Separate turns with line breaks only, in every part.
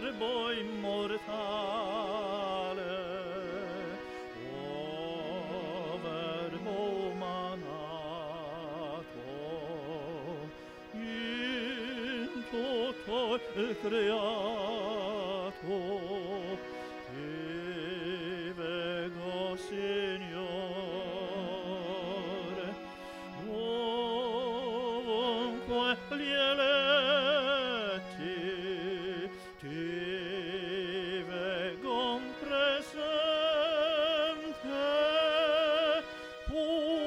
verbo immortale, o verbo umanato, in tutto il creato, ti vego, Signore, ovunque gli eletti ti vegon presente, tu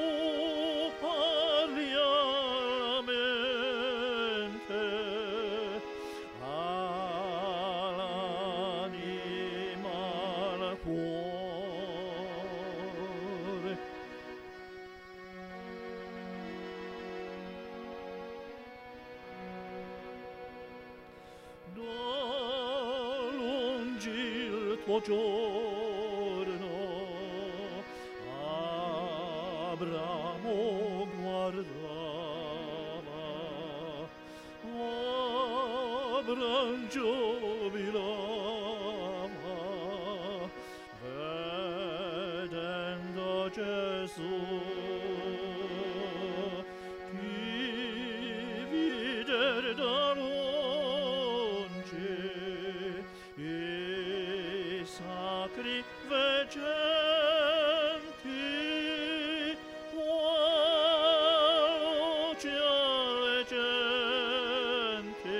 parli alla mente, all'anima, al cuore. Da lungi il tuo giorno Abramo guardava, Abram giubilava, vedendo Gesù, ti videre da longe, i sacri veggenti, luce alle genti,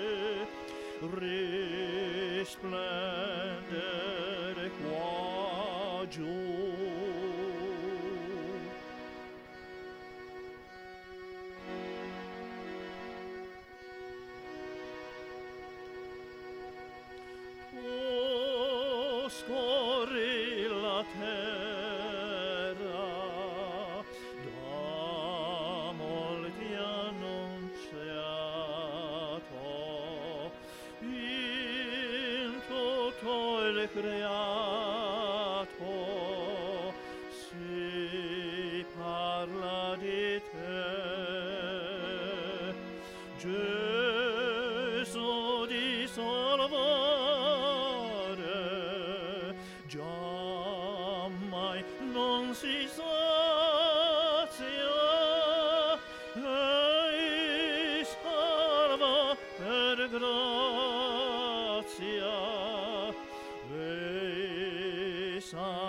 risplendere qua giù. Tu scorri la terra, da molti annunziato, in tutto il creato si parla di te, Gesù di salvare, giammai non si sazia, ei salva per grazia, ei salva